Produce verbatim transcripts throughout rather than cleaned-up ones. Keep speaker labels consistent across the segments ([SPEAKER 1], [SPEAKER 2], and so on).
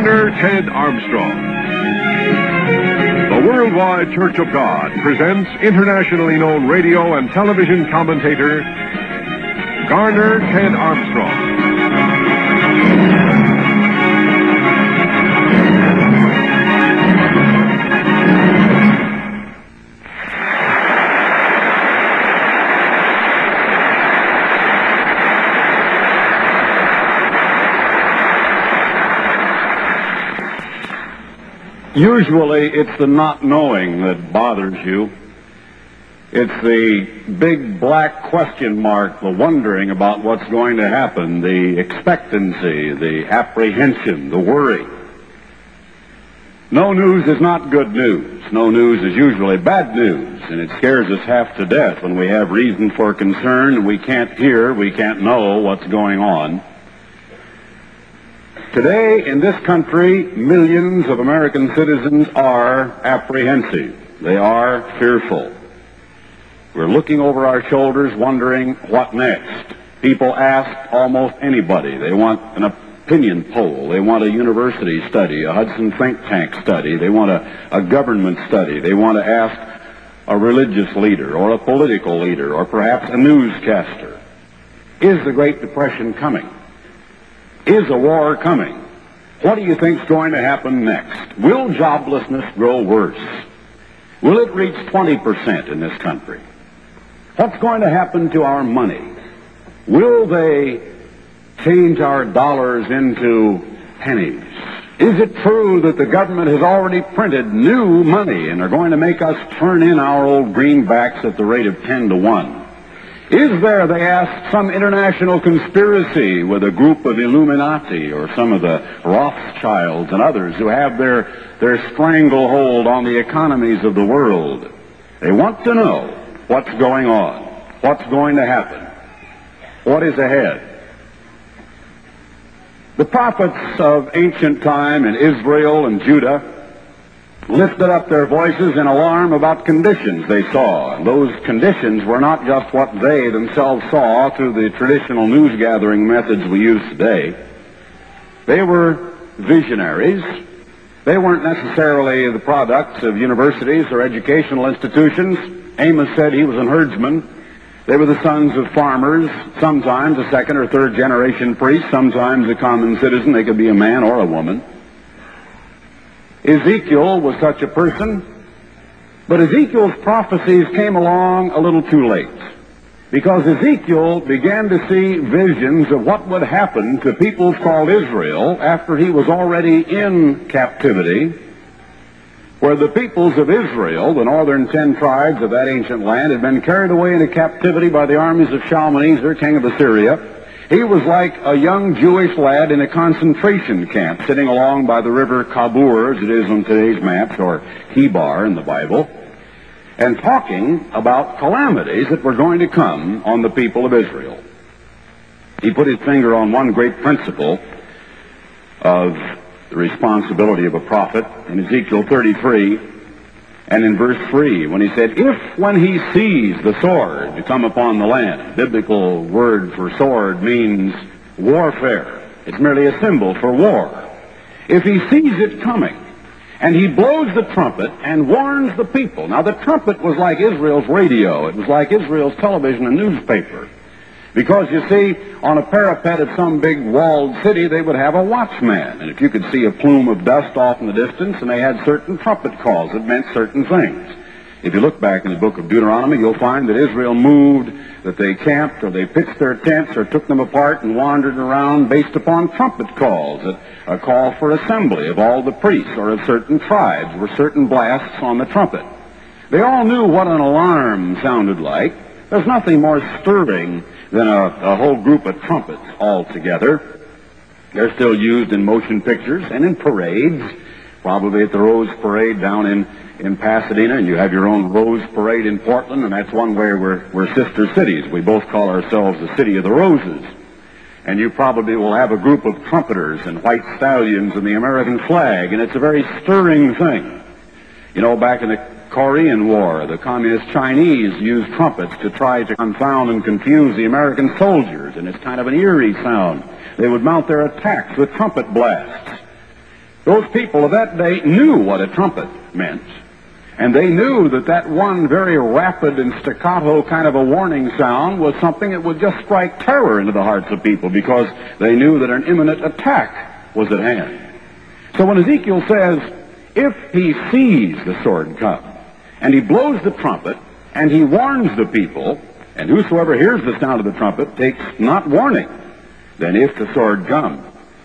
[SPEAKER 1] Garner Ted Armstrong. The Worldwide Church of God presents internationally known radio and television commentator Garner Ted Armstrong.
[SPEAKER 2] Usually it's the not knowing that bothers you. It's the big black question mark, the wondering about what's going to happen, the expectancy, the apprehension, the worry. No news is not good news. No news is usually bad news, and it scares us half to death when we have reason for concern and we can't hear, we can't know what's going on. Today, in this country, millions of American citizens are apprehensive. They are fearful. We're looking over our shoulders, wondering what next. People ask almost anybody. They want an opinion poll. They want a university study, a Hudson think tank study. They want a, a government study. They want to ask a religious leader or a political leader or perhaps a newscaster. Is the Great Depression coming? Is a war coming? What do you think is going to happen next? Will joblessness grow worse? Will it reach twenty percent in this country? What's going to happen to our money? Will they change our dollars into pennies? Is it true that the government has already printed new money and are going to make us turn in our old greenbacks at the rate of ten to one? Is there, they ask, some international conspiracy with a group of Illuminati or some of the Rothschilds and others who have their, their stranglehold on the economies of the world? They want to know what's going on, what's going to happen, what is ahead. The prophets of ancient time in Israel and Judah lifted up their voices in alarm about conditions they saw. And those conditions were not just what they themselves saw through the traditional news-gathering methods we use today. They were visionaries. They weren't necessarily the products of universities or educational institutions. Amos said he was a herdsman. They were the sons of farmers, sometimes a second or third generation priest, sometimes a common citizen. They could be a man or a woman. Ezekiel was such a person, but Ezekiel's prophecies came along a little too late, because Ezekiel began to see visions of what would happen to peoples called Israel after he was already in captivity, where the peoples of Israel, the northern ten tribes of that ancient land, had been carried away into captivity by the armies of Shalmaneser, king of Assyria. He was like a young Jewish lad in a concentration camp, sitting along by the river Kabur, as it is on today's maps, or Hebar in the Bible, and talking about calamities that were going to come on the people of Israel. He put his finger on one great principle of the responsibility of a prophet in Ezekiel thirty-three, and in verse three, when he said, if when he sees the sword to come upon the land, biblical word for sword means warfare. It's merely a symbol for war. If he sees it coming, and he blows the trumpet and warns the people. Now, the trumpet was like Israel's radio. It was like Israel's television and newspaper. Because, you see, on a parapet of some big walled city, they would have a watchman. And if you could see a plume of dust off in the distance, and they had certain trumpet calls that meant certain things. If you look back in the book of Deuteronomy, you'll find that Israel moved, that they camped, or they pitched their tents, or took them apart and wandered around based upon trumpet calls. A, a call for assembly of all the priests, or of certain tribes, were certain blasts on the trumpet. They all knew what an alarm sounded like. There's nothing more stirring than a, a whole group of trumpets all together. They're still used in motion pictures and in parades, probably at the Rose Parade down in, in Pasadena, and you have your own Rose Parade in Portland, and that's one way we're, we're sister cities. We both call ourselves the City of the Roses. And you probably will have a group of trumpeters and white stallions and the American flag, and it's a very stirring thing. You know, back in the Korean War, the Communist Chinese used trumpets to try to confound and confuse the American soldiers, and it's kind of an eerie sound. They would mount their attacks with trumpet blasts. Those people of that day knew what a trumpet meant. And they knew that that one very rapid and staccato kind of a warning sound was something that would just strike terror into the hearts of people, because they knew that an imminent attack was at hand. So when Ezekiel says, if he sees the sword come, and he blows the trumpet, and he warns the people, and whosoever hears the sound of the trumpet takes not warning, then if the sword comes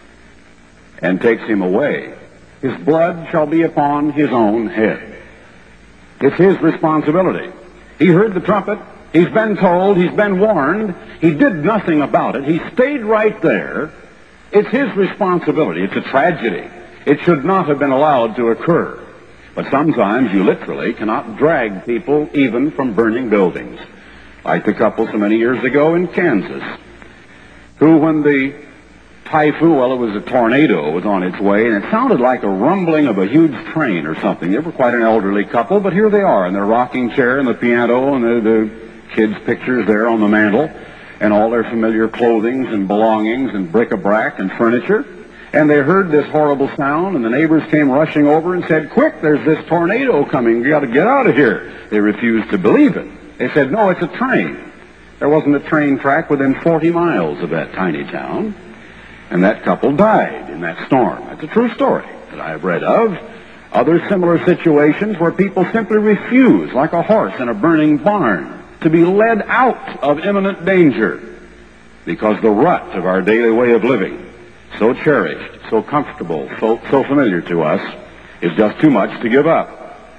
[SPEAKER 2] and takes him away, his blood shall be upon his own head. It's his responsibility. He heard the trumpet. He's been told. He's been warned. He did nothing about it. He stayed right there. It's his responsibility. It's a tragedy. It should not have been allowed to occur. But sometimes you literally cannot drag people even from burning buildings. Like the couple so many years ago in Kansas, who, when the typhoon, well, it was a tornado, was on its way, and it sounded like a rumbling of a huge train or something. They were quite an elderly couple, but here they are in their rocking chair and the piano and the, the kids' pictures there on the mantel, and all their familiar clothing and belongings and bric-a-brac and furniture. And they heard this horrible sound, and the neighbors came rushing over and said, quick, there's this tornado coming. You got to get out of here. They refused to believe it. They said, no, it's a train. There wasn't a train track within forty miles of that tiny town. And that couple died in that storm. That's a true story that I have read of. Other similar situations where people simply refuse, like a horse in a burning barn, to be led out of imminent danger, because the rut of our daily way of living, so cherished, so comfortable, so, so familiar to us, is just too much to give up.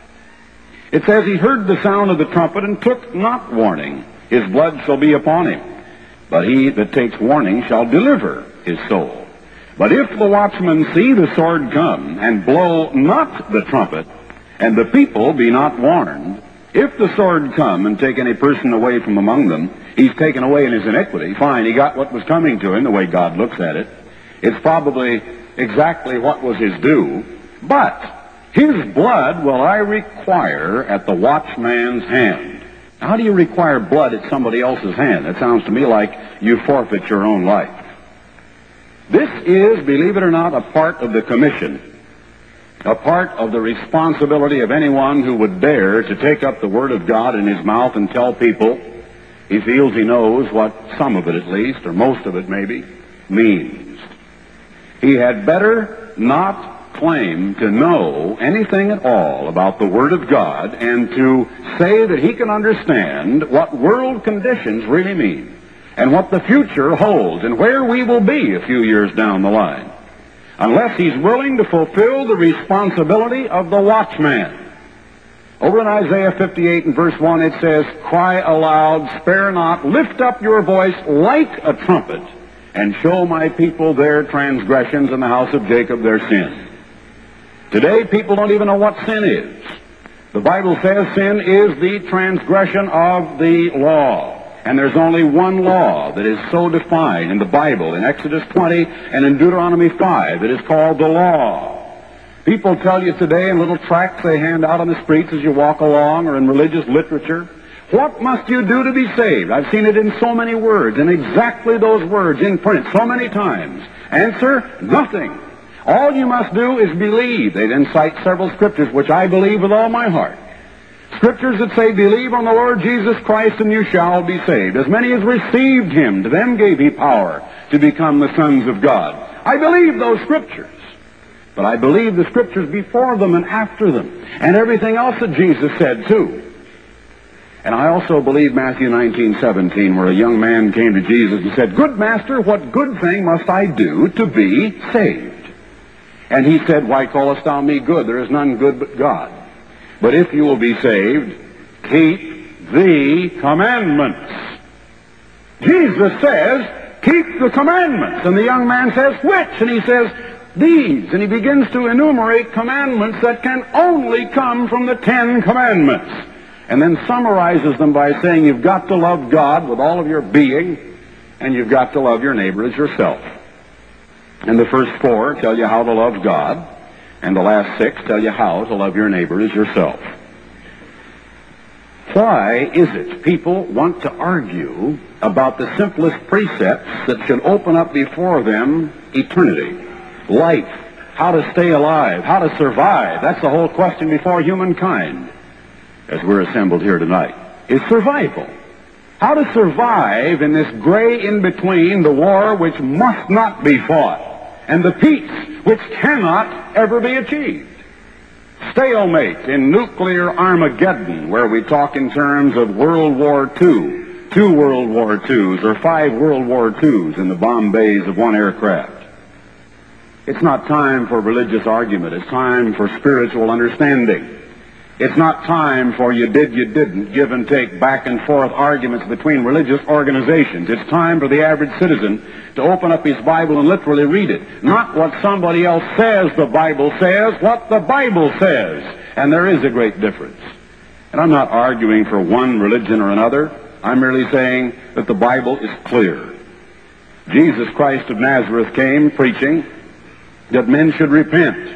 [SPEAKER 2] It says, he heard the sound of the trumpet and took not warning. His blood shall be upon him. But he that takes warning shall deliver his soul. But if the watchman see the sword come, and blow not the trumpet, and the people be not warned, if the sword come and take any person away from among them, he's taken away in his iniquity. Fine, he got what was coming to him, the way God looks at it. It's probably exactly what was his due. But his blood will I require at the watchman's hand. How do you require blood at somebody else's hand? That sounds to me like you forfeit your own life. This is, believe it or not, a part of the commission, a part of the responsibility of anyone who would dare to take up the Word of God in his mouth and tell people he feels he knows what some of it at least, or most of it maybe, means. He had better not claim to know anything at all about the Word of God and to say that he can understand what world conditions really mean and what the future holds and where we will be a few years down the line, unless he's willing to fulfill the responsibility of the watchman. Over in Isaiah fifty-eight and verse one it says, cry aloud, spare not, lift up your voice like a trumpet, and show my people their transgressions and the house of Jacob their sins. Today, people don't even know what sin is. The Bible says sin is the transgression of the law. And there's only one law that is so defined in the Bible, in Exodus twenty and in Deuteronomy five. It is called the law. People tell you today in little tracts they hand out on the streets as you walk along, or in religious literature, what must you do to be saved? I've seen it in so many words, and exactly those words in print so many times. Answer, nothing. All you must do is believe. They then cite several scriptures, which I believe with all my heart. Scriptures that say, believe on the Lord Jesus Christ and you shall be saved. As many as received him, to them gave he power to become the sons of God. I believe those scriptures. But I believe the scriptures before them and after them, and everything else that Jesus said too. And I also believe Matthew nineteen seventeen, where a young man came to Jesus and said, good master, what good thing must I do to be saved? And he said, why callest thou me good? There is none good but God. But if you will be saved, keep the commandments. Jesus says, keep the commandments. And the young man says, which? And he says, these. And he begins to enumerate commandments that can only come from the Ten Commandments. And then summarizes them by saying you've got to love God with all of your being, and you've got to love your neighbor as yourself. And the first four tell you how to love God, and the last six tell you how to love your neighbor as yourself. Why is it people want to argue about the simplest precepts that should open up before them eternity, life, how to stay alive, how to survive. That's the whole question before humankind, as we're assembled here tonight, is survival. How to survive in this gray in-between, the war which must not be fought, and the peace which cannot ever be achieved. Stalemate in nuclear Armageddon, where we talk in terms of World War Two, two World War Twos, or five World War Twos in the bomb bays of one aircraft. It's not time for religious argument. It's time for spiritual understanding. It's not time for you did, you didn't, give and take, back and forth arguments between religious organizations. It's time for the average citizen to open up his Bible and literally read it. Not what somebody else says the Bible says, what the Bible says. And there is a great difference. And I'm not arguing for one religion or another. I'm merely saying that the Bible is clear. Jesus Christ of Nazareth came preaching that men should repent.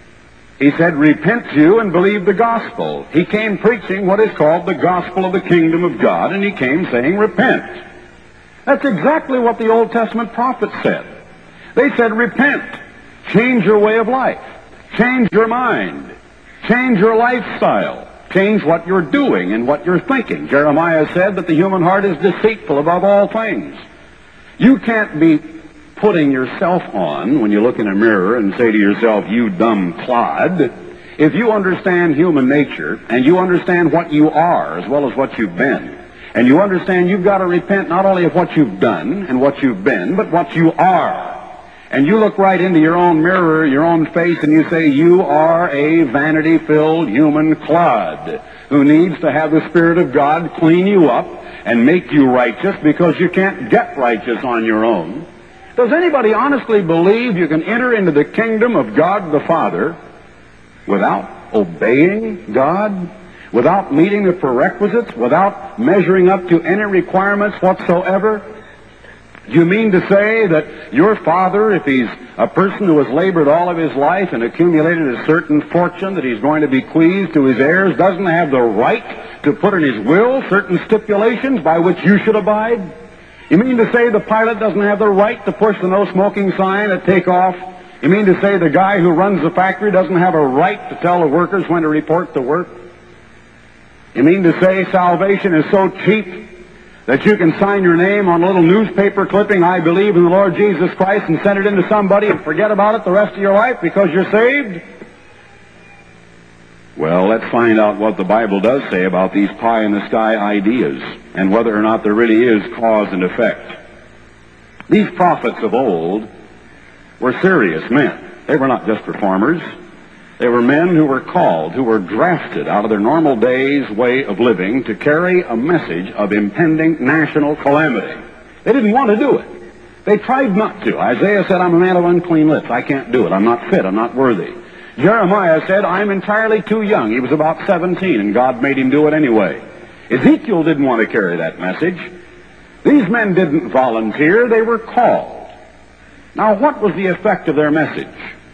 [SPEAKER 2] He said, repent you and believe the gospel. He came preaching what is called the gospel of the kingdom of God, and he came saying, repent. That's exactly what the Old Testament prophets said. They said, repent. Change your way of life. Change your mind. Change your lifestyle. Change what you're doing and what you're thinking. Jeremiah said that the human heart is deceitful above all things. You can't be putting yourself on when you look in a mirror and say to yourself, you dumb clod. If you understand human nature and you understand what you are as well as what you've been, and you understand you've got to repent not only of what you've done and what you've been, but what you are, and you look right into your own mirror, your own face, and you say, you are a vanity-filled human clod who needs to have the Spirit of God clean you up and make you righteous, because you can't get righteous on your own. Does anybody honestly believe you can enter into the kingdom of God the Father without obeying God, without meeting the prerequisites, without measuring up to any requirements whatsoever? Do you mean to say that your father, if he's a person who has labored all of his life and accumulated a certain fortune that he's going to bequeath to his heirs, doesn't have the right to put in his will certain stipulations by which you should abide? You mean to say the pilot doesn't have the right to push the no smoking sign at takeoff? You mean to say the guy who runs the factory doesn't have a right to tell the workers when to report to work? You mean to say salvation is so cheap that you can sign your name on a little newspaper clipping, I believe in the Lord Jesus Christ, and send it in to somebody and forget about it the rest of your life because you're saved? Well, let's find out what the Bible does say about these pie-in-the-sky ideas and whether or not there really is cause and effect. These prophets of old were serious men. They were not just reformers. They were men who were called, who were drafted out of their normal day's way of living to carry a message of impending national calamity. They didn't want to do it. They tried not to. Isaiah said, I'm a man of unclean lips. I can't do it. I'm not fit. I'm not worthy. Jeremiah said, I'm entirely too young. He was about seventeen, and God made him do it anyway. Ezekiel didn't want to carry that message. These men didn't volunteer. They were called. Now, what was the effect of their message?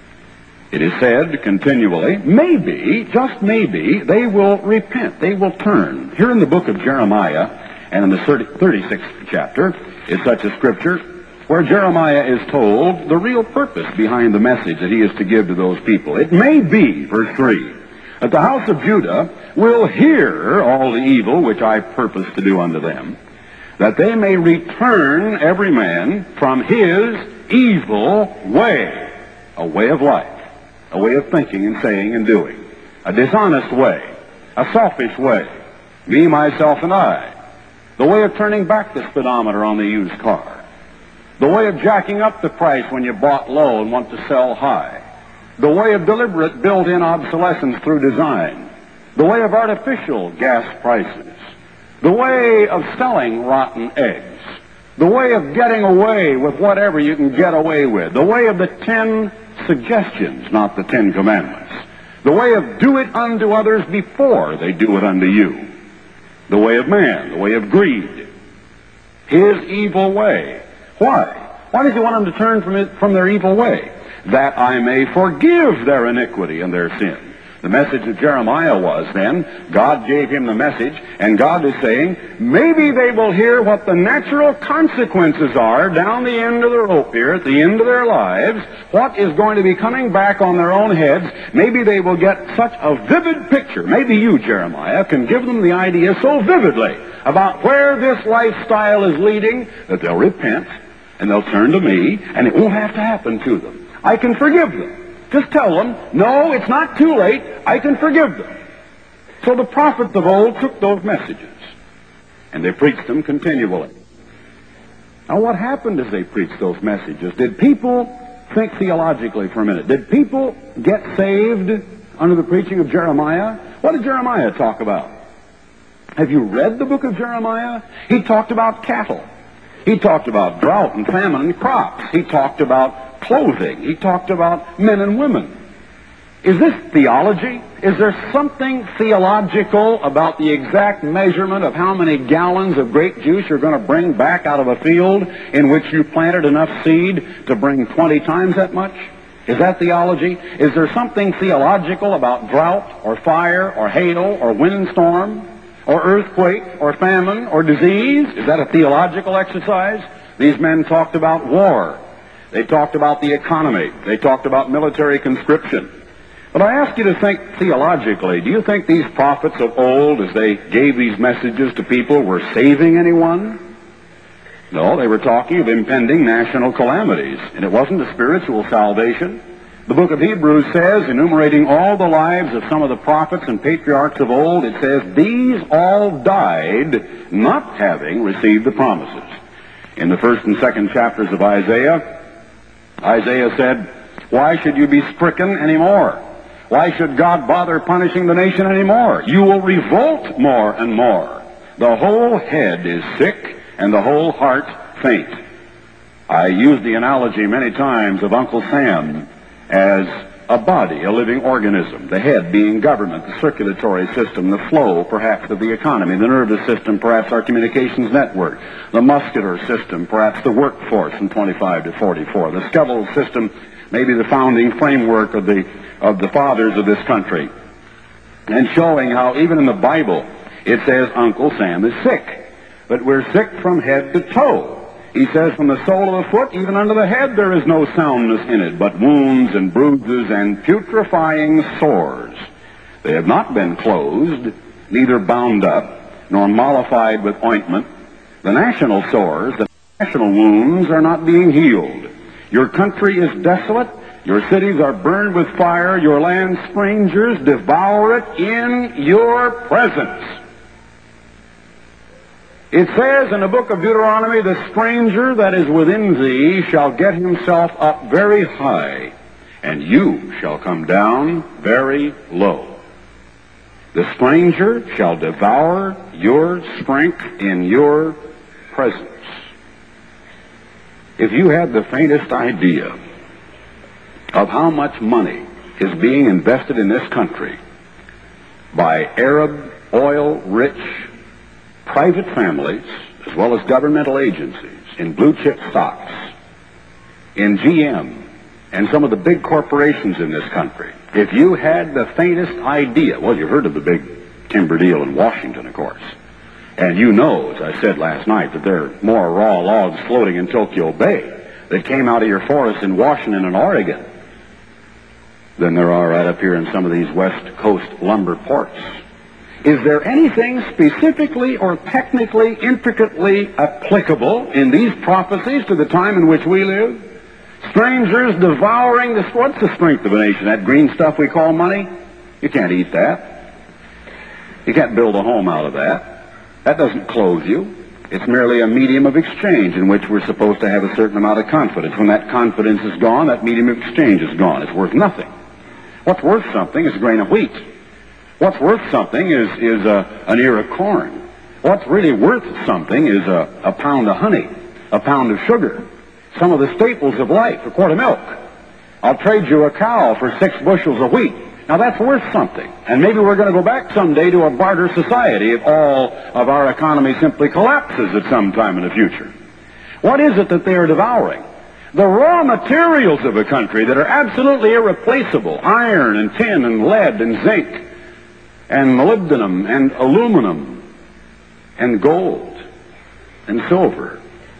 [SPEAKER 2] It is said continually, maybe, just maybe, they will repent. They will turn. Here in the book of Jeremiah, and in the thirty-sixth chapter, is such a scripture where Jeremiah is told the real purpose behind the message that he is to give to those people. It may be, verse three, that the house of Judah will hear all the evil which I purpose to do unto them, that they may return every man from his evil way, a way of life, a way of thinking and saying and doing, a dishonest way, a selfish way, me, myself, and I, the way of turning back the speedometer on the used car, the way of jacking up the price when you bought low and want to sell high, the way of deliberate built-in obsolescence through design, the way of artificial gas prices, the way of selling rotten eggs, the way of getting away with whatever you can get away with, the way of the ten suggestions, not the Ten Commandments, the way of do it unto others before they do it unto you, the way of man, the way of greed, his evil way. Why? Why does he want them to turn from, it, from their evil way? That I may forgive their iniquity and their sin, The message of Jeremiah was then, God gave him the message, and God is saying, maybe they will hear what the natural consequences are down the end of the rope here, at the end of their lives, what is going to be coming back on their own heads. Maybe they will get such a vivid picture. Maybe you, Jeremiah, can give them the idea so vividly about where this lifestyle is leading that they'll repent, and they'll turn to me, and it won't have to happen to them. I can forgive them. Just tell them, no, it's not too late. I can forgive them. So the prophets of old took those messages, and they preached them continually. Now, what happened as they preached those messages? Did people think theologically for a minute? Did people get saved under the preaching of Jeremiah? What did Jeremiah talk about? Have you read the book of Jeremiah? He talked about cattle. He talked about drought and famine and crops. He talked about clothing. He talked about men and women. Is this theology? Is there something theological about the exact measurement of how many gallons of grape juice you're going to bring back out of a field in which you planted enough seed to bring twenty times that much? Is that theology? Is there something theological about drought or fire or hail or windstorm or earthquake or famine or disease? Is that a theological exercise? These men talked about war. They talked about the economy. They talked about military conscription. But I ask you to think theologically. Do you think these prophets of old, as they gave these messages to people, were saving anyone? No, they were talking of impending national calamities, and it wasn't a spiritual salvation. The book of Hebrews says, enumerating all the lives of some of the prophets and patriarchs of old, it says, these all died not having received the promises. In the first and second chapters of Isaiah, Isaiah said, why should you be stricken anymore? Why should God bother punishing the nation anymore? You will revolt more and more. The whole head is sick and the whole heart faint. I used the analogy many times of Uncle Sam as a body, a living organism, the head being government, the circulatory system, the flow, perhaps, of the economy, the nervous system, perhaps our communications network, the muscular system, perhaps the workforce from twenty-five to forty-four, the skeletal system, maybe the founding framework of the, of the fathers of this country, and showing how even in the Bible it says Uncle Sam is sick, but we're sick from head to toe. He says, from the sole of the foot, even under the head, there is no soundness in it, but wounds and bruises and putrefying sores. They have not been closed, neither bound up, nor mollified with ointment. The national sores, the national wounds, are not being healed. Your country is desolate. Your cities are burned with fire. Your land strangers devour it in your presence. It says in the book of Deuteronomy, the stranger that is within thee shall get himself up very high, and you shall come down very low. The stranger shall devour your strength in your presence. If you had the faintest idea of how much money is being invested in this country by Arab, oil-rich private families, as well as governmental agencies, in blue-chip stocks, in G M, and some of the big corporations in this country, if you had the faintest idea, well, you heard of the big timber deal in Washington, of course, and you know, as I said last night, that there are more raw logs floating in Tokyo Bay that came out of your forests in Washington and Oregon than there are right up here in some of these West Coast lumber ports. Is there anything specifically or technically, intricately applicable in these prophecies to the time in which we live? Strangers devouring the... What's the strength of a nation? That green stuff we call money? You can't eat that. You can't build a home out of that. That doesn't clothe you. It's merely a medium of exchange in which we're supposed to have a certain amount of confidence. When that confidence is gone, that medium of exchange is gone. It's worth nothing. What's worth something is a grain of wheat. What's worth something is, is a, an ear of corn. What's really worth something is a, a pound of honey, a pound of sugar, some of the staples of life, a quart of milk. I'll trade you a cow for six bushels of wheat. Now that's worth something. And maybe we're going to go back someday to a barter society if all of our economy simply collapses at some time in the future. What is it that they are devouring? The raw materials of a country that are absolutely irreplaceable, iron and tin and lead and zinc and molybdenum and aluminum and gold and silver.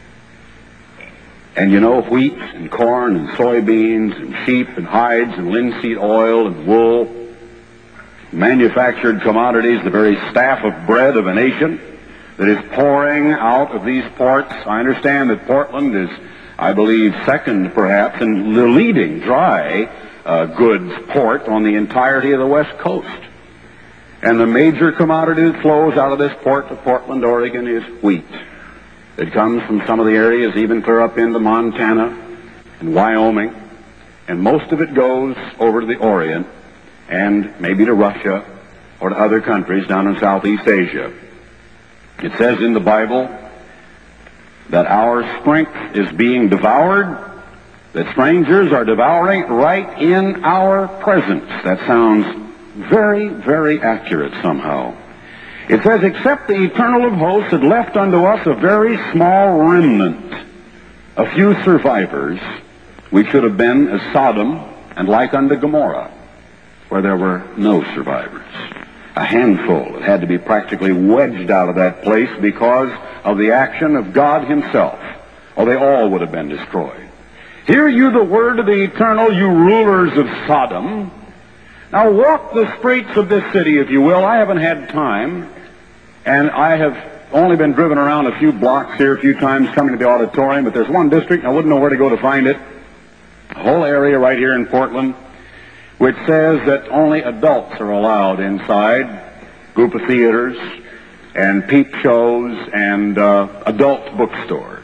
[SPEAKER 2] And you know, wheat and corn and soybeans and sheep and hides and linseed oil and wool, manufactured commodities, the very staff of bread of a nation that is pouring out of these ports. I understand that Portland is, I believe, second perhaps in the leading dry uh, goods port on the entirety of the West Coast. And the major commodity that flows out of this port of Portland, Oregon, is wheat. It comes from some of the areas even clear up into Montana and Wyoming, and most of it goes over to the Orient and maybe to Russia or to other countries down in Southeast Asia. It says in the Bible that our strength is being devoured, that strangers are devouring right in our presence. That sounds very, very accurate somehow. It says, except the Eternal of hosts had left unto us a very small remnant, a few survivors, we should have been as Sodom and like unto Gomorrah, where there were no survivors. A handful that had to be practically wedged out of that place because of the action of God himself, or they all would have been destroyed. Hear you the word of the Eternal, you rulers of Sodom. Now walk the streets of this city, if you will. I haven't had time, and I have only been driven around a few blocks here a few times coming to the auditorium, but there's one district, and I wouldn't know where to go to find it, a whole area right here in Portland, which says that only adults are allowed inside, group of theaters and peep shows and uh, adult bookstores.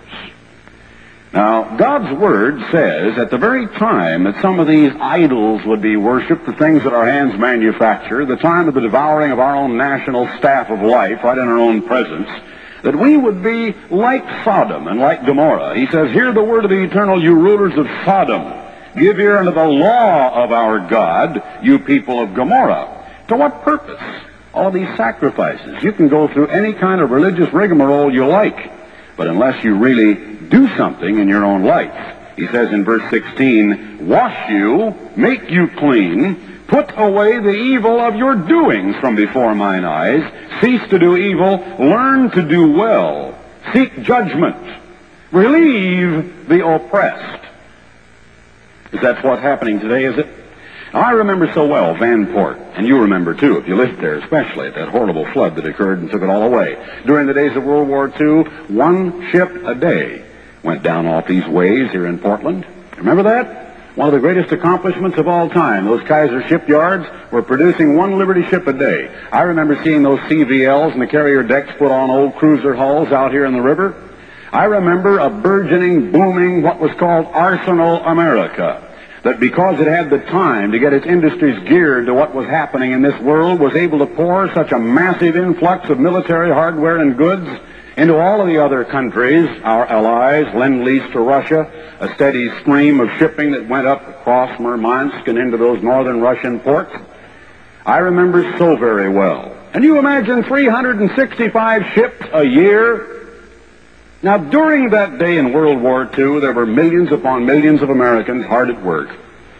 [SPEAKER 2] Now, God's Word says at the very time that some of these idols would be worshipped, the things that our hands manufacture, the time of the devouring of our own national staff of life right in our own presence, that we would be like Sodom and like Gomorrah. He says, hear the word of the Eternal, you rulers of Sodom. Give ear unto the law of our God, you people of Gomorrah. To what purpose? All these sacrifices. You can go through any kind of religious rigmarole you like, but unless you really do something in your own life. He says in verse sixteen, wash you, make you clean, put away the evil of your doings from before mine eyes, cease to do evil, learn to do well, seek judgment, relieve the oppressed. Is that what's happening today, is it? Now, I remember so well Vanport, and you remember too, if you lived there especially, that horrible flood that occurred and took it all away. During the days of World War Two, one ship a day went down off these ways here in Portland. Remember that? One of the greatest accomplishments of all time. Those Kaiser shipyards were producing one Liberty ship a day. I remember seeing those C V Ls and the carrier decks put on old cruiser hulls out here in the river. I remember a burgeoning, booming, what was called Arsenal America, that because it had the time to get its industries geared to what was happening in this world, was able to pour such a massive influx of military hardware and goods into all of the other countries, our allies, Lend-Lease to Russia, a steady stream of shipping that went up across Murmansk and into those northern Russian ports. I remember so very well. And you imagine three hundred sixty-five ships a year? Now, during that day in World War Two, there were millions upon millions of Americans hard at work.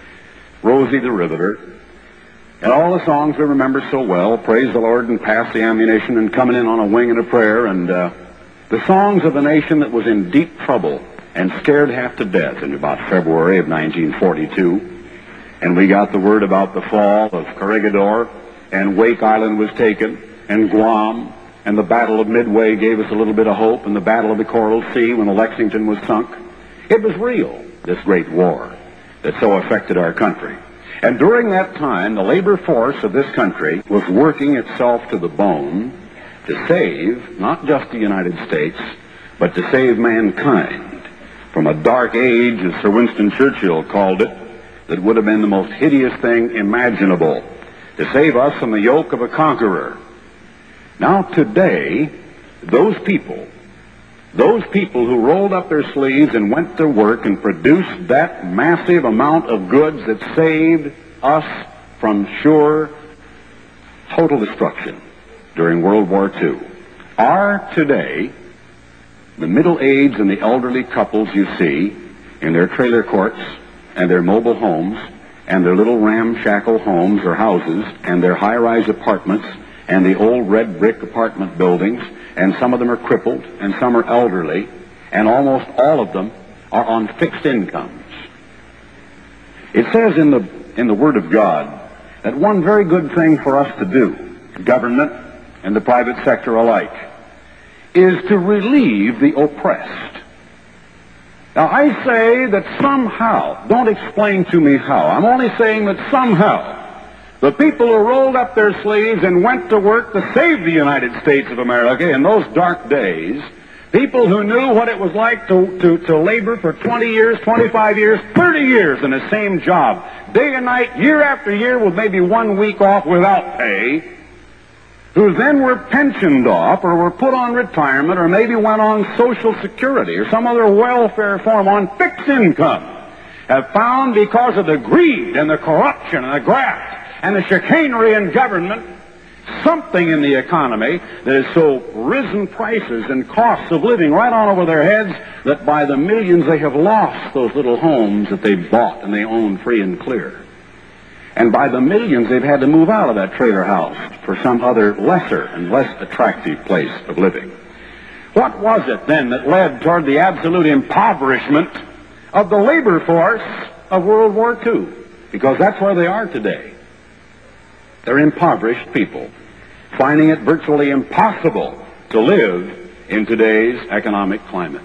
[SPEAKER 2] Rosie the Riveter, and all the songs we remember so well, Praise the Lord and Pass the Ammunition and Coming in on a Wing and a Prayer, and uh, the songs of a nation that was in deep trouble and scared half to death in about February of nineteen forty-two. And we got the word about the fall of Corregidor, and Wake Island was taken, and Guam, and the Battle of Midway gave us a little bit of hope, and the Battle of the Coral Sea when the Lexington was sunk. It was real, this great war that so affected our country. And during that time, the labor force of this country was working itself to the bone to save not just the United States, but to save mankind from a dark age, as Sir Winston Churchill called it, that would have been the most hideous thing imaginable, to save us from the yoke of a conqueror. Now today, those people, those people who rolled up their sleeves and went to work and produced that massive amount of goods that saved us from sure total destruction during World War Two, are today the middle-aged and the elderly couples you see in their trailer courts and their mobile homes and their little ramshackle homes or houses and their high-rise apartments and the old red brick apartment buildings, and some of them are crippled and some are elderly, and almost all of them are on fixed incomes. It says in the in the Word of God that one very good thing for us to do, government and the private sector alike, is to relieve the oppressed. Now, I say that somehow, don't explain to me how, I'm only saying that somehow, the people who rolled up their sleeves and went to work to save the United States of America in those dark days, people who knew what it was like to, to, to labor for twenty years, twenty-five years, thirty years in the same job, day and night, year after year, with maybe one week off without pay, who then were pensioned off or were put on retirement or maybe went on Social Security or some other welfare form on fixed income, have found, because of the greed and the corruption and the graft and the chicanery in government, something in the economy that has so risen prices and costs of living right on over their heads that by the millions they have lost those little homes that they bought and they own free and clear. And by the millions they've had to move out of that trailer house for some other lesser and less attractive place of living. What was it then that led toward the absolute impoverishment of the labor force of World War Two? Because that's where they are today. They're impoverished people, finding it virtually impossible to live in today's economic climate.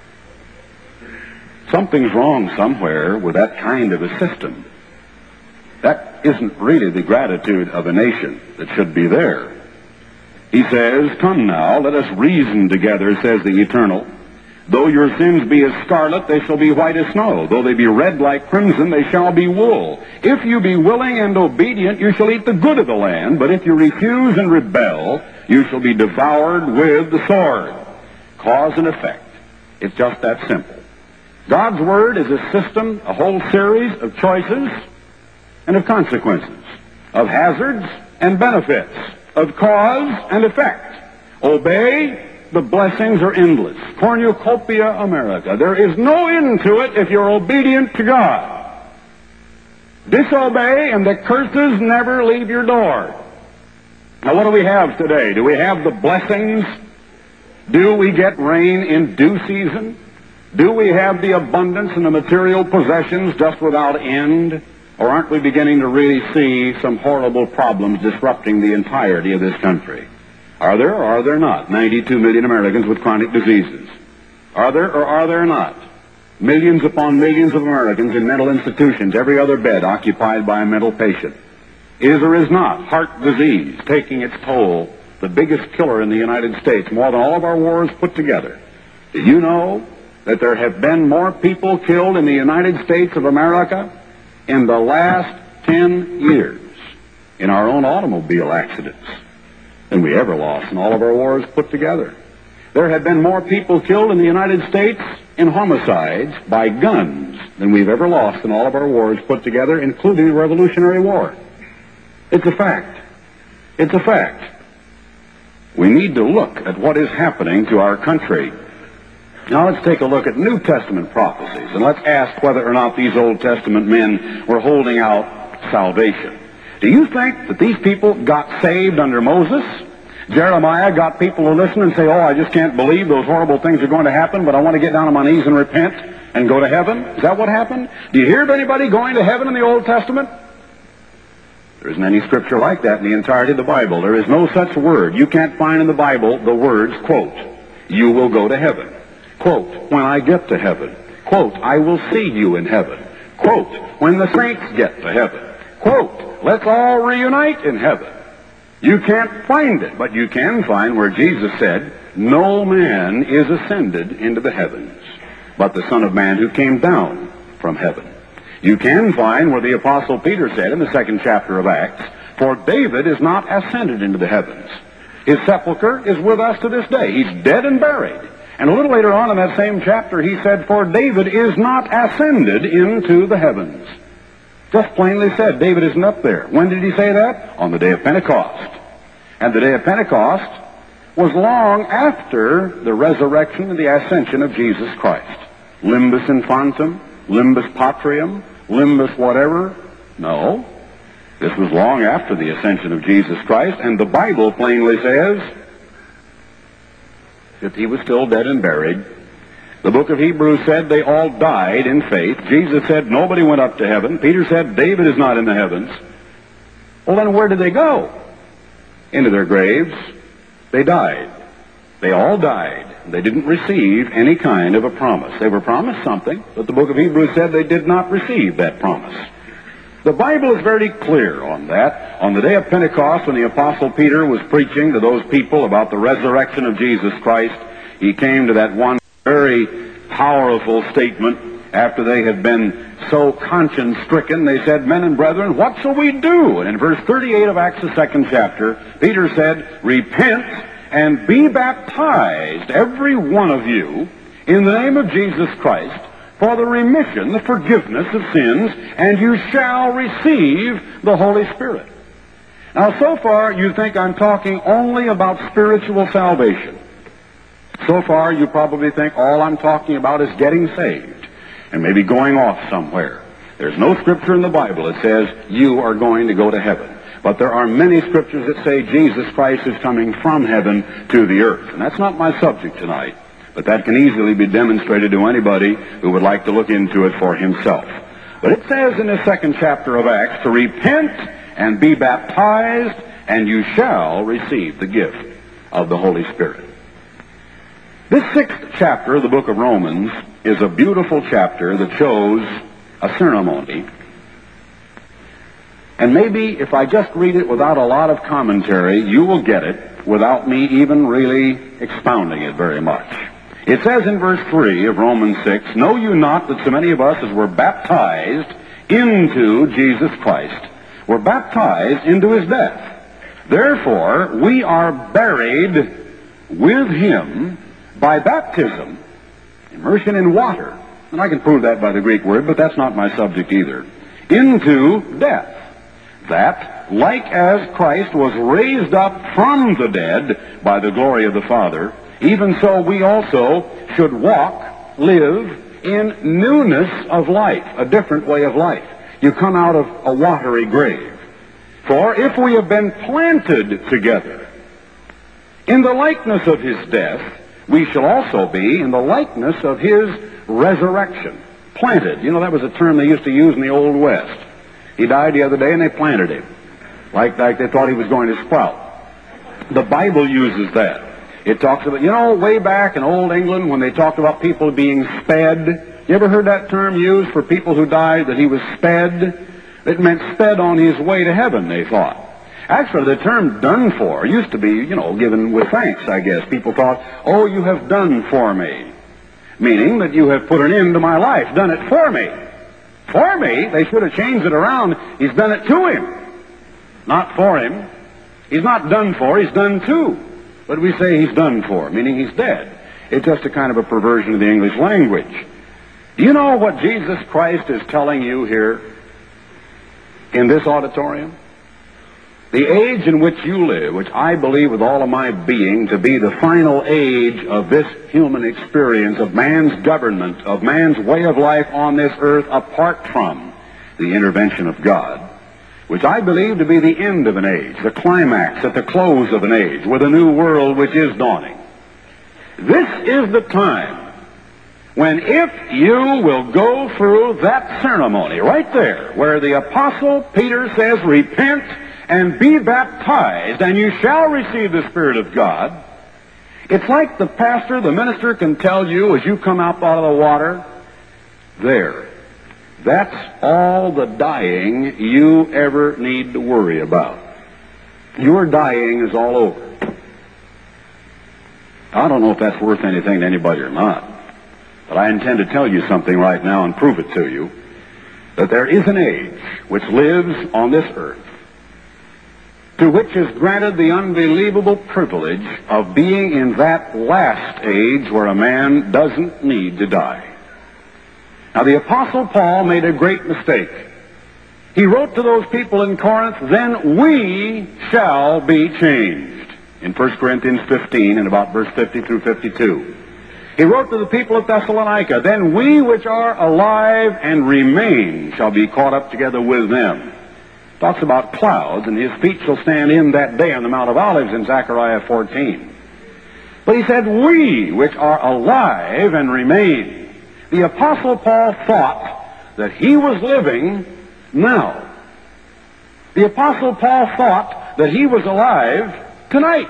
[SPEAKER 2] Something's wrong somewhere with that kind of a system. That isn't really the gratitude of a nation that should be there. He says, "Come now, let us reason together, says the Eternal. Though your sins be as scarlet, they shall be white as snow. Though they be red like crimson, they shall be wool. If you be willing and obedient, you shall eat the good of the land. But if you refuse and rebel, you shall be devoured with the sword." Cause and effect. It's just that simple. God's Word is a system, a whole series of choices and of consequences, of hazards and benefits, of cause and effect. Obey, the blessings are endless. Cornucopia America. There is no end to it if you're obedient to God. Disobey and the curses never leave your door. Now, what do we have today? Do we have the blessings? Do we get rain in due season? Do we have the abundance and the material possessions just without end? Or aren't we beginning to really see some horrible problems disrupting the entirety of this country? Are there or are there not ninety-two million Americans with chronic diseases? Are there or are there not millions upon millions of Americans in mental institutions, every other bed occupied by a mental patient? Is or is not heart disease taking its toll, the biggest killer in the United States, more than all of our wars put together? Do you know that there have been more people killed in the United States of America in the last ten years in our own automobile accidents than we ever lost in all of our wars put together? There have been more people killed in the United States in homicides by guns than we've ever lost in all of our wars put together, including the Revolutionary War. It's a fact. It's a fact. We need to look at what is happening to our country. Now let's take a look at New Testament prophecies, and let's ask whether or not these Old Testament men were holding out salvation. Do you think that these people got saved under Moses? Jeremiah got people to listen and say, "Oh, I just can't believe those horrible things are going to happen, but I want to get down on my knees and repent and go to heaven"? Is that what happened? Do you hear of anybody going to heaven in the Old Testament? There isn't any scripture like that in the entirety of the Bible. There is no such word. You can't find in the Bible the words, quote, "You will go to heaven." Quote, "When I get to heaven." Quote, "I will see you in heaven." Quote, "When the saints get to heaven." Quote, "Let's all reunite in heaven." You can't find it, but you can find where Jesus said, "No man is ascended into the heavens, but the Son of Man who came down from heaven." You can find where the Apostle Peter said in the second chapter of Acts, "For David is not ascended into the heavens. His sepulcher is with us to this day. He's dead and buried." And a little later on in that same chapter, he said, "For David is not ascended into the heavens." Just plainly said, David isn't up there. When did he say that? On the day of Pentecost. And the day of Pentecost was long after the resurrection and the ascension of Jesus Christ. Limbus infantum, limbus patrium, limbus whatever. No. This was long after the ascension of Jesus Christ, and the Bible plainly says that he was still dead and buried. The book of Hebrews said they all died in faith. Jesus said nobody went up to heaven. Peter said David is not in the heavens. Well, then where did they go? Into their graves. They died. They all died. They didn't receive any kind of a promise. They were promised something, but the book of Hebrews said they did not receive that promise. The Bible is very clear on that. On the day of Pentecost, when the Apostle Peter was preaching to those people about the resurrection of Jesus Christ, he came to that one very powerful statement after they had been so conscience-stricken. They said, "Men and brethren, what shall we do?" And in verse thirty-eight of Acts, the second chapter, Peter said, "Repent and be baptized, every one of you, in the name of Jesus Christ, for the remission, the forgiveness of sins, and you shall receive the Holy Spirit." Now, so far, you think I'm talking only about spiritual salvation. So far, you probably think all I'm talking about is getting saved and maybe going off somewhere. There's no scripture in the Bible that says you are going to go to heaven. But there are many scriptures that say Jesus Christ is coming from heaven to the earth. And that's not my subject tonight. But that can easily be demonstrated to anybody who would like to look into it for himself. But it says in the second chapter of Acts to repent and be baptized, and you shall receive the gift of the Holy Spirit. This sixth chapter of the book of Romans is a beautiful chapter that shows a ceremony. And maybe if I just read it without a lot of commentary, you will get it without me even really expounding it very much. It says in verse three of Romans six, "Know you not that so many of us as were baptized into Jesus Christ were baptized into his death? Therefore we are buried with him by baptism," immersion in water, and I can prove that by the Greek word, but that's not my subject either, "into death, that, like as Christ was raised up from the dead by the glory of the Father, even so we also should walk, live in newness of life," a different way of life. You come out of a watery grave. "For if we have been planted together in the likeness of his death, we shall also be in the likeness of his resurrection." Planted. You know, that was a term they used to use in the Old West. He died the other day and they planted him. Like, like they thought he was going to sprout. The Bible uses that. It talks about, you know, way back in Old England when they talked about people being sped. You ever heard that term used for people who died, that he was sped? It meant sped on his way to heaven, they thought. Actually, the term "done for" used to be, you know, given with thanks, I guess. People thought, "Oh, you have done for me," meaning that you have put an end to my life, done it for me. For me? They should have changed it around. He's done it to him, not for him. He's not done for, he's done to. But we say he's done for, meaning he's dead. It's just a kind of a perversion of the English language. Do you know what Jesus Christ is telling you here in this auditorium? The age in which you live, which I believe with all of my being to be the final age of this human experience, of man's government, of man's way of life on this earth apart from the intervention of God, which I believe to be the end of an age, the climax at the close of an age, with a new world which is dawning. This is the time when, if you will go through that ceremony right there, where the Apostle Peter says, "Repent and be baptized, and you shall receive the Spirit of God," it's like the pastor, the minister can tell you as you come up out of the water, there, that's all the dying you ever need to worry about. Your dying is all over. I don't know if that's worth anything to anybody or not, but I intend to tell you something right now and prove it to you, that there is an age which lives on this earth to which is granted the unbelievable privilege of being in that last age where a man doesn't need to die. Now, the Apostle Paul made a great mistake. He wrote to those people in Corinth, "Then we shall be changed," in First Corinthians fifteen and about verse fifty through fifty-two. He wrote to the people at Thessalonica, then we which are alive and remain shall be caught up together with them. Talks about clouds, and his feet shall stand in that day on the Mount of Olives in Zechariah fourteen. But he said, we which are alive and remain. The Apostle Paul thought that he was living now. The Apostle Paul thought that he was alive tonight.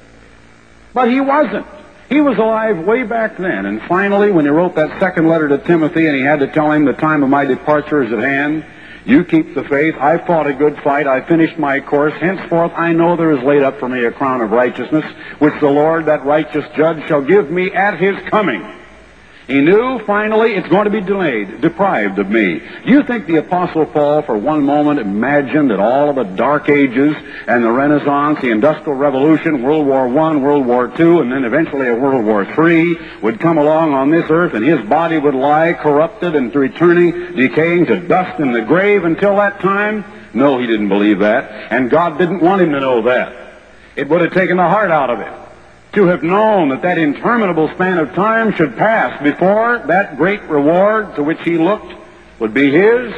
[SPEAKER 2] But he wasn't. He was alive way back then. And finally, when he wrote that second letter to Timothy, and he had to tell him the time of my departure is at hand, you keep the faith. I fought a good fight. I finished my course. Henceforth I know there is laid up for me a crown of righteousness, which the Lord, that righteous judge, shall give me at his coming. He knew, finally, it's going to be delayed, deprived of me. You think the Apostle Paul, for one moment, imagined that all of the Dark Ages and the Renaissance, the Industrial Revolution, World War One, World War Two, and then eventually a World War Three would come along on this earth, and his body would lie corrupted and returning, decaying to dust in the grave until that time? No, he didn't believe that, and God didn't want him to know that. It would have taken the heart out of him to have known that that interminable span of time should pass before that great reward to which he looked would be his.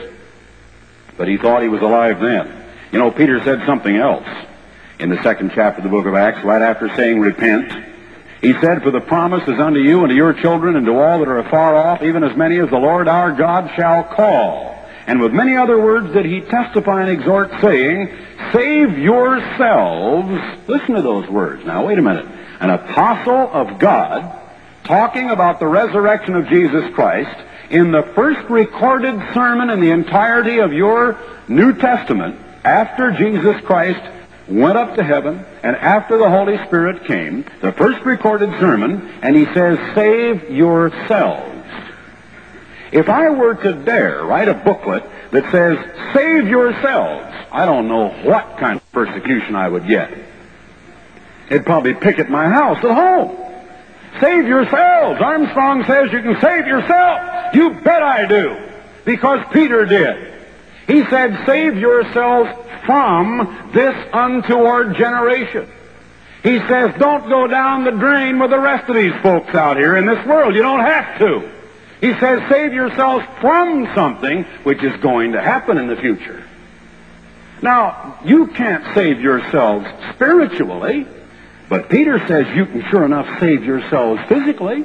[SPEAKER 2] But he thought he was alive then. You know, Peter said something else in the second chapter of the book of Acts, right after saying, repent. He said, for the promise is unto you and to your children and to all that are afar off, even as many as the Lord our God shall call. And with many other words did he testify and exhort, saying, save yourselves. Listen to those words. Now, wait a minute. An apostle of God talking about the resurrection of Jesus Christ in the first recorded sermon in the entirety of your New Testament after Jesus Christ went up to heaven and after the Holy Spirit came, the first recorded sermon, and he says, save yourselves. If I were to dare write a booklet that says, save yourselves, I don't know what kind of persecution I would get. It'd probably picket my house at home. Save yourselves. Armstrong says you can save yourself. You bet I do. Because Peter did. He said, save yourselves from this untoward generation. He says, don't go down the drain with the rest of these folks out here in this world. You don't have to. He says, save yourselves from something which is going to happen in the future. Now, you can't save yourselves spiritually. But Peter says you can sure enough save yourselves physically.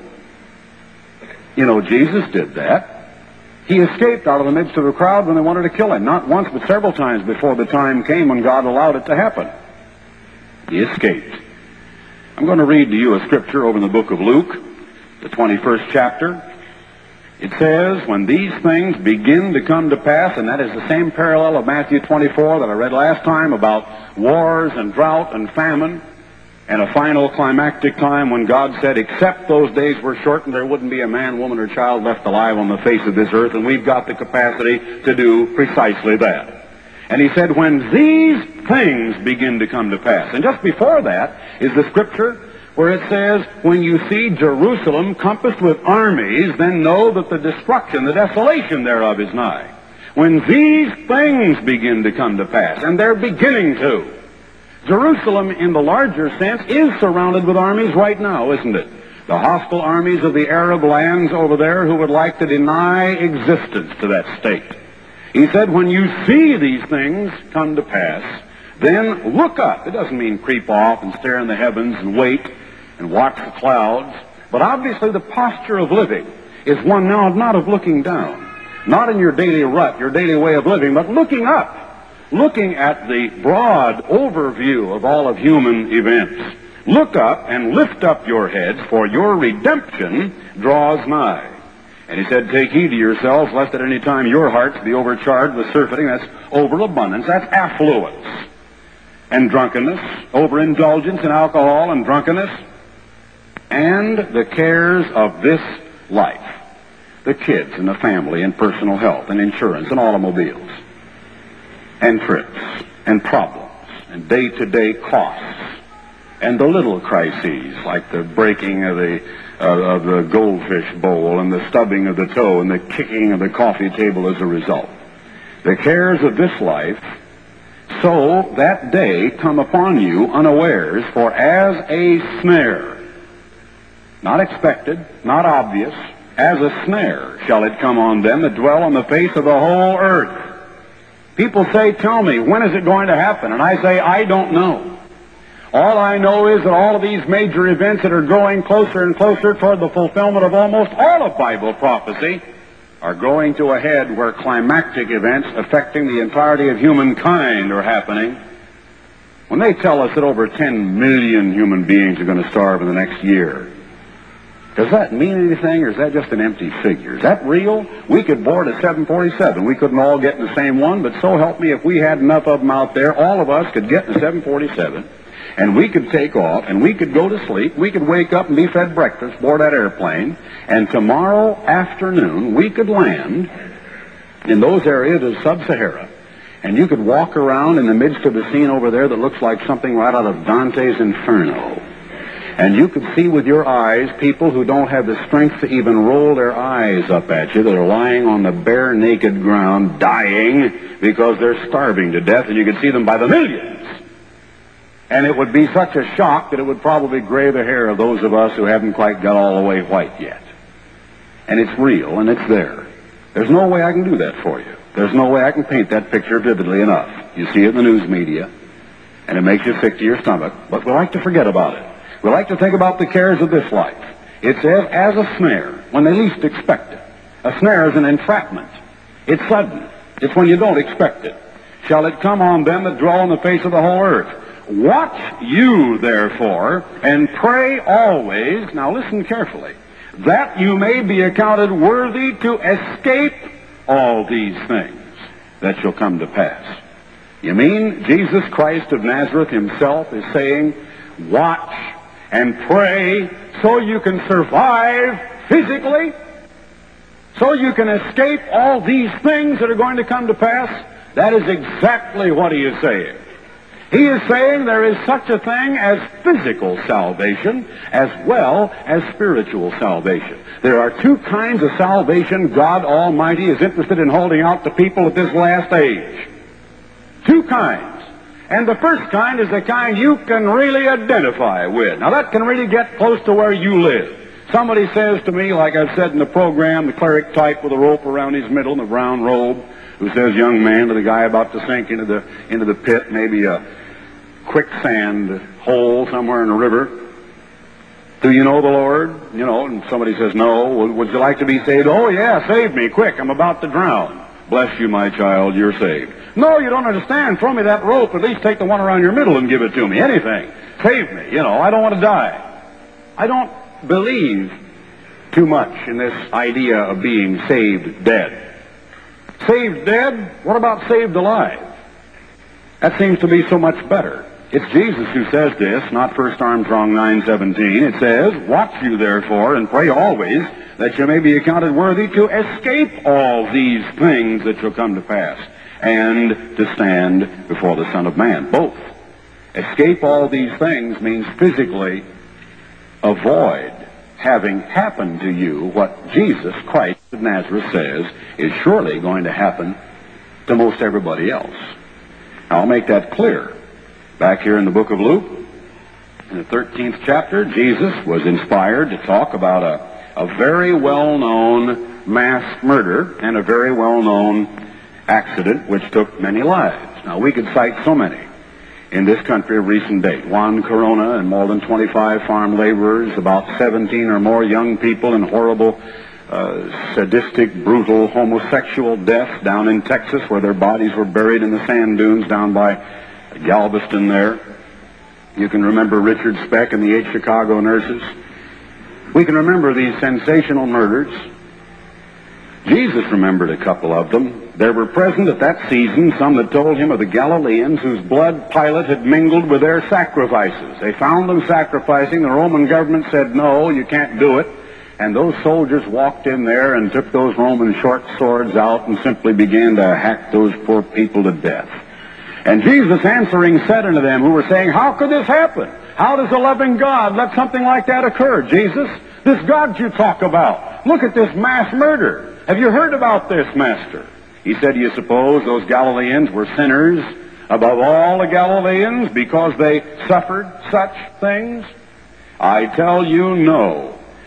[SPEAKER 2] You know, Jesus did that. He escaped out of the midst of a crowd when they wanted to kill him. Not once, but several times before the time came when God allowed it to happen. He escaped. I'm going to read to you a scripture over in the book of Luke, the twenty-first chapter. It says, when these things begin to come to pass, and that is the same parallel of Matthew twenty-four that I read last time about wars and drought and famine, and a final climactic time when God said, except those days were shortened, there wouldn't be a man, woman, or child left alive on the face of this earth, and we've got the capacity to do precisely that. And he said, when these things begin to come to pass. And just before that is the scripture where it says, when you see Jerusalem compassed with armies, then know that the destruction, the desolation thereof is nigh. When these things begin to come to pass, and they're beginning to. Jerusalem, in the larger sense, is surrounded with armies right now, isn't it? The hostile armies of the Arab lands over there who would like to deny existence to that state. He said, when you see these things come to pass, then look up. It doesn't mean creep off and stare in the heavens and wait and watch the clouds. But obviously the posture of living is one now not of looking down. Not in your daily rut, your daily way of living, but looking up. Looking at the broad overview of all of human events. Look up and lift up your heads, for your redemption draws nigh. And he said, take heed to yourselves, lest at any time your hearts be overcharged with surfeiting. That's overabundance. That's affluence. And drunkenness, overindulgence in alcohol and drunkenness. And the cares of this life. The kids and the family and personal health and insurance and automobiles. And trips, and problems, and day-to-day costs, and the little crises, like the breaking of the, uh, of the goldfish bowl, and the stubbing of the toe, and the kicking of the coffee table as a result. The cares of this life, so that day come upon you unawares, for as a snare. not expected, not obvious, as a snare shall it come on them that dwell on the face of the whole earth. People say, tell me, when is it going to happen? And I say, I don't know. All I know is that all of these major events that are growing closer and closer toward the fulfillment of almost all of Bible prophecy are going to a head where climactic events affecting the entirety of humankind are happening. When they tell us that over ten million human beings are going to starve in the next year, does that mean anything, or is that just an empty figure? Is that real? We could board a seven forty-seven. We couldn't all get in the same one, but so help me, if we had enough of them out there, all of us could get in a seven forty-seven, and we could take off, and we could go to sleep. We could wake up and be fed breakfast, board that airplane, and tomorrow afternoon we could land in those areas of Sub-Sahara, and you could walk around in the midst of the scene over there that looks like something right out of Dante's Inferno. And you could see with your eyes people who don't have the strength to even roll their eyes up at you, that are lying on the bare naked ground dying because they're starving to death, and you could see them by the millions. And it would be such a shock that it would probably gray the hair of those of us who haven't quite got all the way white yet. And it's real, and it's there. There's no way I can do that for you. There's no way I can paint that picture vividly enough. You see it in the news media, and it makes you sick to your stomach, but we like to forget about it. We like to think about the cares of this life. It says, as a snare, when they least expect it. A snare is an entrapment. It's sudden. It's when you don't expect it. Shall it come on them that dwell on the face of the whole earth. Watch you, therefore, and pray always, now listen carefully, that you may be accounted worthy to escape all these things that shall come to pass. You mean Jesus Christ of Nazareth himself is saying, watch and pray so you can survive physically, so you can escape all these things that are going to come to pass? That is exactly what he is saying. He is saying there is such a thing as physical salvation as well as spiritual salvation. There are two kinds of salvation God Almighty is interested in holding out to people at this last age. Two kinds. And the first kind is the kind you can really identify with. Now that can really get close to where you live. Somebody says to me, like I've said in the program, the cleric type with a rope around his middle and a brown robe, who says, young man, to the guy about to sink into the into the pit, maybe a quicksand hole somewhere in a river, do you know the Lord? You know, and somebody says, no. Would you like to be saved? Oh, yeah, save me, quick, I'm about to drown. Bless you, my child, you're saved. No, you don't understand. Throw me that rope. At least take the one around your middle and give it to me. Anything. Save me. You know, I don't want to die. I don't believe too much in this idea of being saved dead. Saved dead? What about saved alive? That seems to be so much better. It's Jesus who says this, not First Armstrong nine seventeen. It says, watch you therefore and pray always that you may be accounted worthy to escape all these things that shall come to pass, and to stand before the Son of Man. Both. Escape all these things means physically avoid having happened to you what Jesus Christ of Nazareth says is surely going to happen to most everybody else. Now, I'll make that clear. Back here in the book of Luke, in the thirteenth chapter, Jesus was inspired to talk about a, a very well-known mass murder and a very well-known accident which took many lives. Now, we could cite so many in this country of recent date. Juan Corona and more than twenty-five farm laborers, about seventeen or more young people in horrible, uh, sadistic, brutal, homosexual deaths down in Texas, where their bodies were buried in the sand dunes down by Galveston there. You can remember Richard Speck and the eight Chicago nurses. We can remember these sensational murders. Jesus remembered a couple of them. There were present at that season some that told him of the Galileans whose blood Pilate had mingled with their sacrifices. They found them sacrificing. The Roman government said, no, you can't do it. And those soldiers walked in there and took those Roman short swords out and simply began to hack those poor people to death. And Jesus answering said unto them who were saying, how could this happen? How does a loving God let something like that occur? Jesus, this God you talk about, look at this mass murder. Have you heard about this, Master? He said, do you suppose those Galileans were sinners above all the Galileans because they suffered such things? I tell you, no.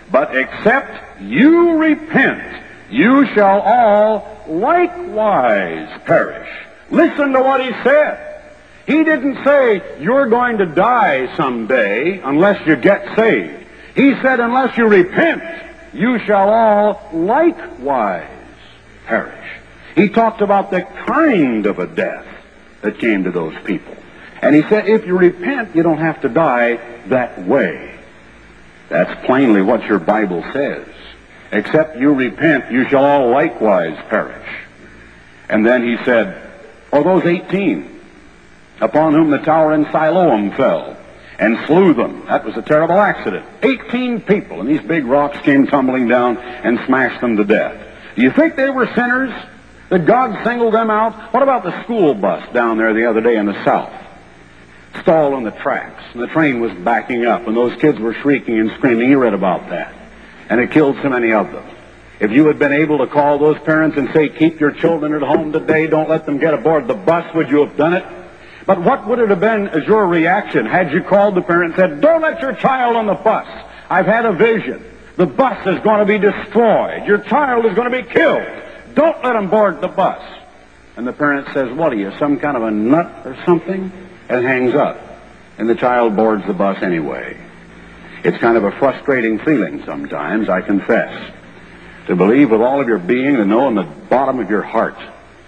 [SPEAKER 2] But except you repent, you shall all likewise perish. Listen to what he said. He didn't say you're going to die someday unless you get saved. He said unless you repent, you shall all likewise perish. He talked about the kind of a death that came to those people. And he said if you repent, you don't have to die that way. That's plainly what your Bible says. Except you repent, you shall all likewise perish. And then he said, or those eighteen, upon whom the tower in Siloam fell and slew them. That was a terrible accident. Eighteen people, and these big rocks came tumbling down and smashed them to death. Do you think they were sinners? That God singled them out? What about the school bus down there the other day in the south? Stalled on the tracks, and the train was backing up, and those kids were shrieking and screaming. You read about that. And it killed so many of them. If you had been able to call those parents and say, keep your children at home today, don't let them get aboard the bus, would you have done it? But what would it have been as your reaction had you called the parent and said, don't let your child on the bus. I've had a vision. The bus is going to be destroyed. Your child is going to be killed. Don't let him board the bus. And the parent says, what are you, some kind of a nut or something? And hangs up. And the child boards the bus anyway. It's kind of a frustrating feeling sometimes, I confess, to believe with all of your being, to know in the bottom of your heart,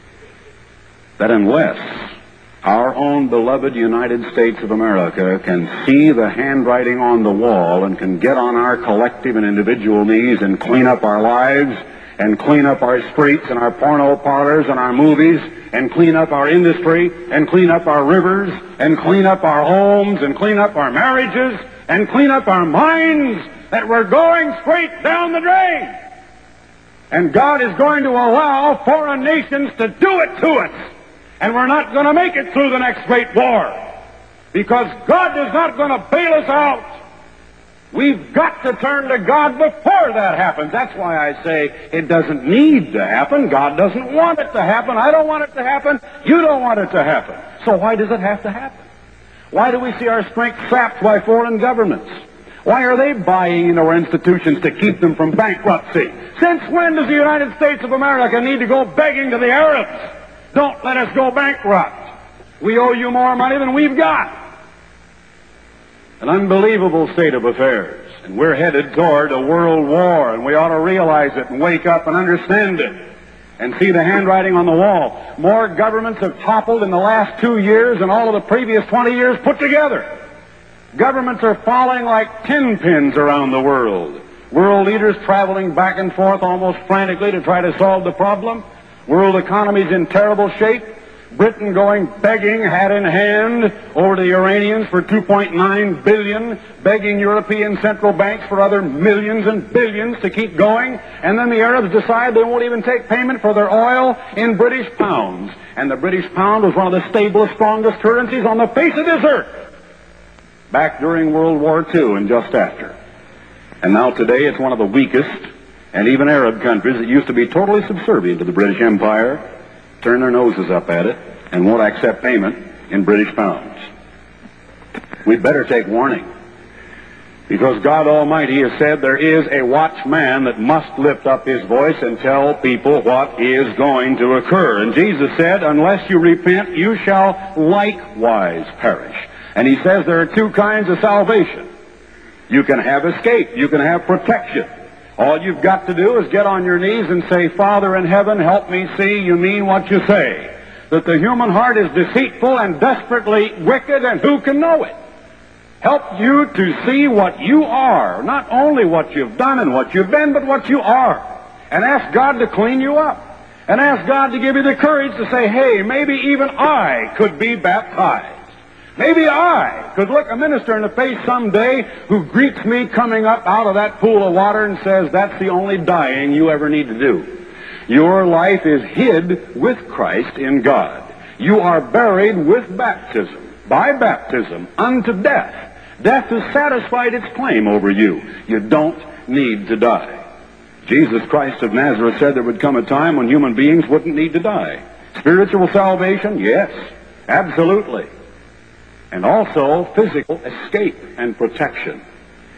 [SPEAKER 2] that unless our own beloved United States of America can see the handwriting on the wall and can get on our collective and individual knees and clean up our lives and clean up our streets and our porno parlors and our movies and clean up our industry and clean up our rivers and clean up our homes and clean up our marriages and clean up our minds, that we're going straight down the drain. And God is going to allow foreign nations to do it to us. And we're not going to make it through the next great war. Because God is not going to bail us out. We've got to turn to God before that happens. That's why I say it doesn't need to happen. God doesn't want it to happen. I don't want it to happen. You don't want it to happen. So why does it have to happen? Why do we see our strength sapped by foreign governments? Why are they buying into our institutions to keep them from bankruptcy? Since when does the United States of America need to go begging to the Arabs? Don't let us go bankrupt. We owe you more money than we've got. An unbelievable state of affairs. And we're headed toward a world war, and we ought to realize it and wake up and understand it and see the handwriting on the wall. More governments have toppled in the last two years than all of the previous twenty years put together. Governments are falling like tin pins around the world. World leaders traveling back and forth almost frantically to try to solve the problem. World economy's in terrible shape. Britain going begging, hat in hand, over to the Iranians for two point nine billion dollars, begging European central banks for other millions and billions to keep going. And then the Arabs decide they won't even take payment for their oil in British pounds. And the British pound was one of the stablest, strongest currencies on the face of this earth, back during World War Two and just after. And now today it's one of the weakest, and even Arab countries that used to be totally subservient to the British Empire turn their noses up at it and won't accept payment in British pounds. We'd better take warning, because God Almighty has said there is a watchman that must lift up his voice and tell people what is going to occur. And Jesus said, unless you repent, you shall likewise perish. And he says there are two kinds of salvation. You can have escape. You can have protection. All you've got to do is get on your knees and say, Father in heaven, help me see you mean what you say. That the human heart is deceitful and desperately wicked, and who can know it? Help you to see what you are. Not only what you've done and what you've been, but what you are. And ask God to clean you up. And ask God to give you the courage to say, hey, maybe even I could be baptized. Maybe I could look a minister in the face someday who greets me coming up out of that pool of water and says, that's the only dying you ever need to do. Your life is hid with Christ in God. You are buried with baptism, by baptism, unto death. Death has satisfied its claim over you. You don't need to die. Jesus Christ of Nazareth said there would come a time when human beings wouldn't need to die. Spiritual salvation? Yes, absolutely. And also physical escape and protection.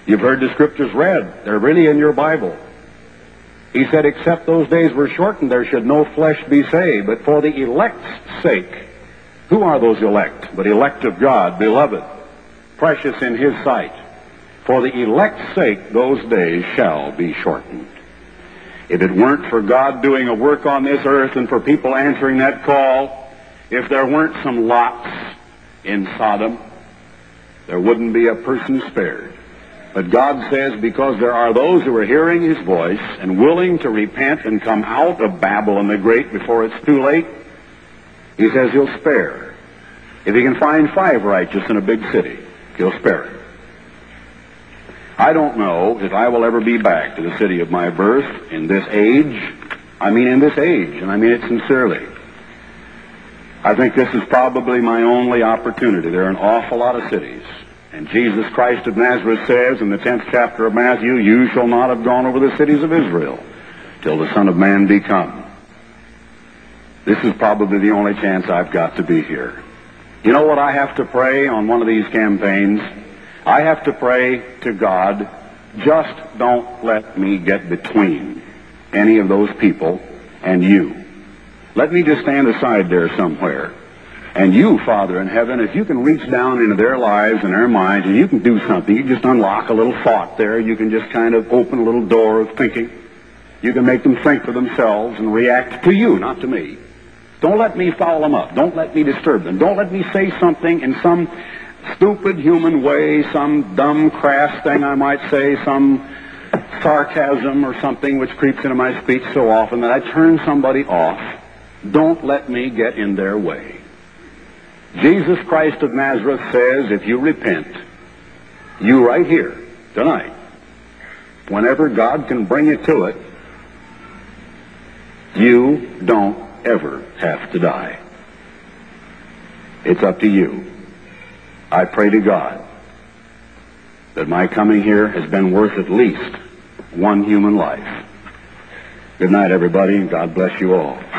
[SPEAKER 2] You've heard the scriptures read. They're really in your Bible. He said, except those days were shortened, there should no flesh be saved, but for the elect's sake. Who are those elect? But elect of God, beloved, precious in His sight. For the elect's sake, those days shall be shortened. If it weren't for God doing a work on this earth and for people answering that call, if there weren't some Lots in Sodom, there wouldn't be a person spared. But God says, because there are those who are hearing His voice and willing to repent and come out of Babylon the Great before it's too late, He says He'll spare. If He can find five righteous in a big city, He'll spare it. I don't know if I will ever be back to the city of my birth in this age. I mean in this age, and I mean it sincerely. I think this is probably my only opportunity. There are an awful lot of cities. And Jesus Christ of Nazareth says in the tenth chapter of Matthew, you shall not have gone over the cities of Israel till the Son of Man be come. This is probably the only chance I've got to be here. You know what I have to pray on one of these campaigns? I have to pray to God, just don't let me get between any of those people and you. Let me just stand aside there somewhere. And you, Father in heaven, if you can reach down into their lives and their minds and you can do something, you just unlock a little thought there, you can just kind of open a little door of thinking. You can make them think for themselves and react to you, not to me. Don't let me foul them up. Don't let me disturb them. Don't let me say something in some stupid human way, some dumb, crass thing I might say, some sarcasm or something which creeps into my speech so often that I turn somebody off. Don't let me get in their way. Jesus Christ of Nazareth says, if you repent, you right here, tonight, whenever God can bring you to it, you don't ever have to die. It's up to you. I pray to God that my coming here has been worth at least one human life. Good night, everybody, and God bless you all.